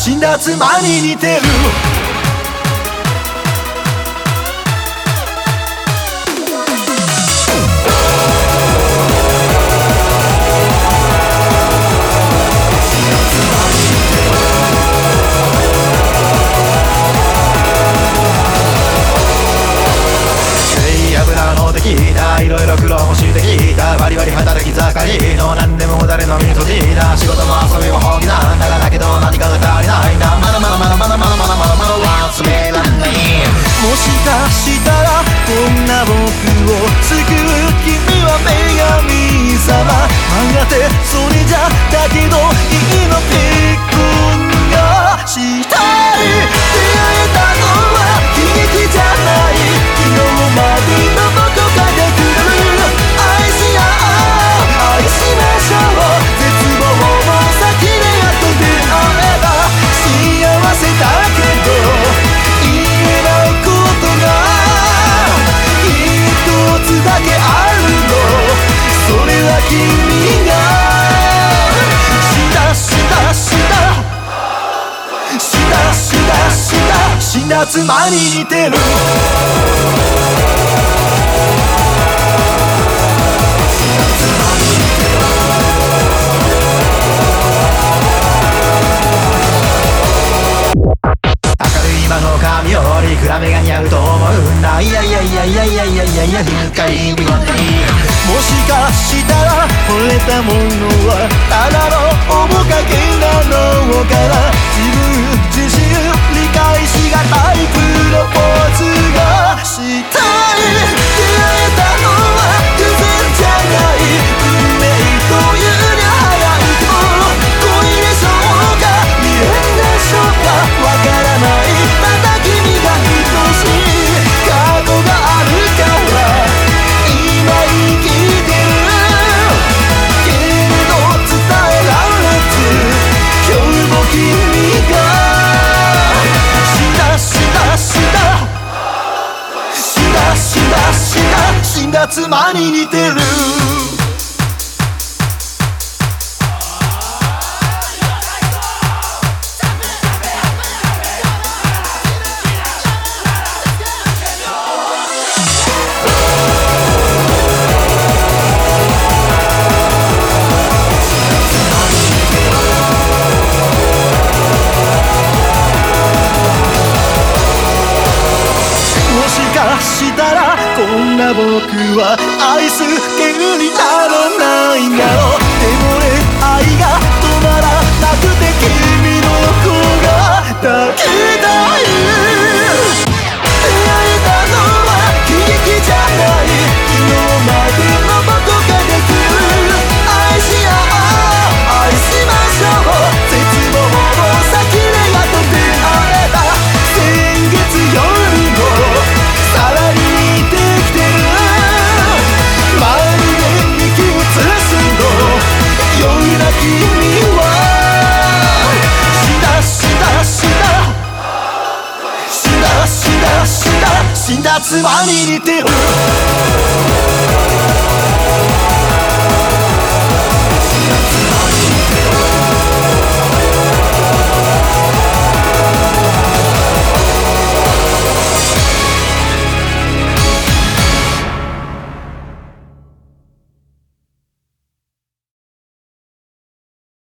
死んだ妻に似てる。いろいろ苦労もしてきた。バリバリ働き盛りの何でも誰の身に閉じた。仕事も遊びも本気なんだが、だけど何かが足りないんだ。まだまだまだまだまだまだまだまだ忘れらんない。もしかしたらこんな僕を救う君は女神様。やがてそれじゃだけどいいの結婚がしたい。出会えたのは悲劇じゃない。昨日までのどこかで来る。愛し合おう愛しましょう。絶望の先でやっと出会えば幸せだけど言えないことが一つだけあるの。それは君が死んだ妻に似てる。今の髪より暗めが似合うと思うんだ。いやいやいやいやいやいやいやいや深い意味はない。もしかしたら惚れたものはただの面影なのかな。自分自身理解しがたいプロポーズがしたい。出会えたのは偶然じゃない。運命というにゃ早いと恋でしょうか未練でしょうかわからない。また君が愛しい過去があるから今生きてるけれど伝えられず今日も君が死んだ妻に似てる。したらこんな僕は愛す権利などないんだろう。でもね愛が止まらなくて君の子がだけだよ。出会えたのは悲劇じゃない。昨日までのどこかで来る。愛し合おう愛しましょう。絶望の先でやっと出会えば先月よりもさらに似てきてる。まるで息をつすのような君は死んだ妻に似てる。